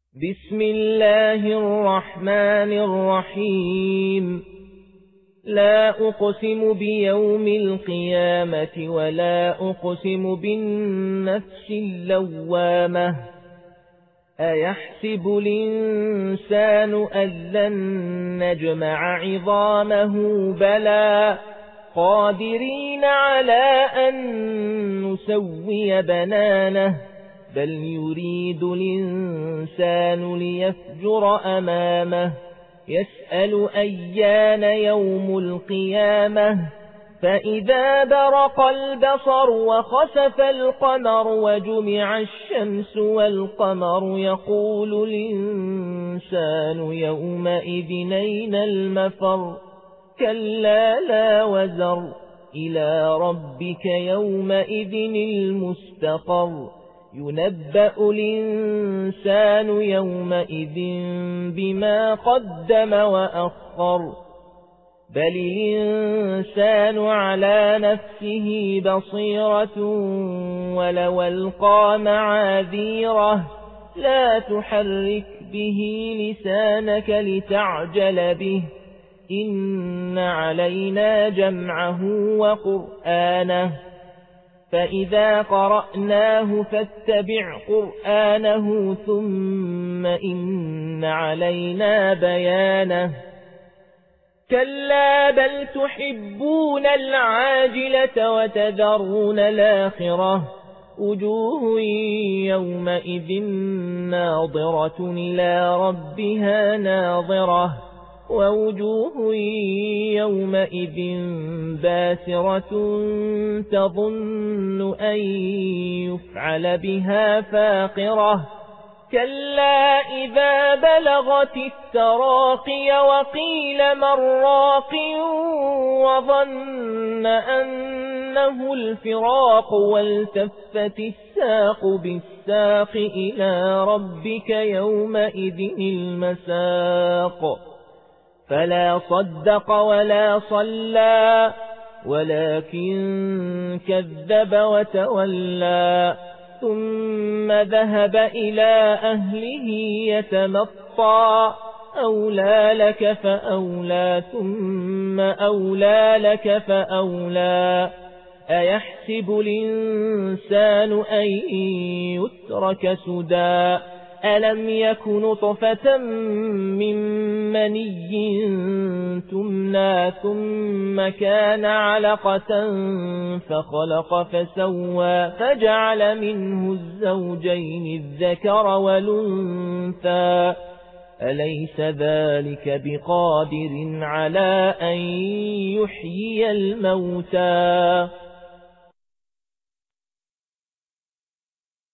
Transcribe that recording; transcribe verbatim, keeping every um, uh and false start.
بسم الله الرحمن الرحيم لا أقسم بيوم القيامة ولا أقسم بالنفس اللوامة أيحسب الإنسان أن لن نجمع عظامه بلى قادرين على أن نسوي بنانه بل يريد الإنسان ليفجر أمامه يسأل أيان يوم القيامة فإذا برق البصر وخسف القمر وجمع الشمس والقمر يقول الإنسان يومئذ أين المفر كلا لا وزر إلى ربك يومئذ المستقر ينبأ الإنسان يومئذ بما قدم وأخر بل الإنسان على نفسه بصيرة ولو ألقى معاذيره لا تحرك به لسانك لتعجل به إن علينا جمعه وقرآنه فإذا قرأناه فاتبع قرآنه ثم إن علينا بيانه كلا بل تحبون العاجلة وتذرون الآخرة وجوه يومئذ ناظرة إلى ربها ناظرة ووجوه يومئذ باسرة تظن أن يفعل بها فاقرة كلا إذا بلغت التراقي وقيل من راق وظن أنه الفراق والتفت الساق بالساق إلى ربك يومئذ المساق فلا صدق ولا صلى ولكن كذب وتولى ثم ذهب إلى أهله يتمطى أولى لك فأولى ثم أولى لك فأولى أيحسب الإنسان أن يترك سدى ألم يكن نطفة من مني تمنى ثم كان علقة فخلق فسوى فجعل منه الزوجين الذكر والأنثى أليس ذلك بقادر على أن يحيي الموتى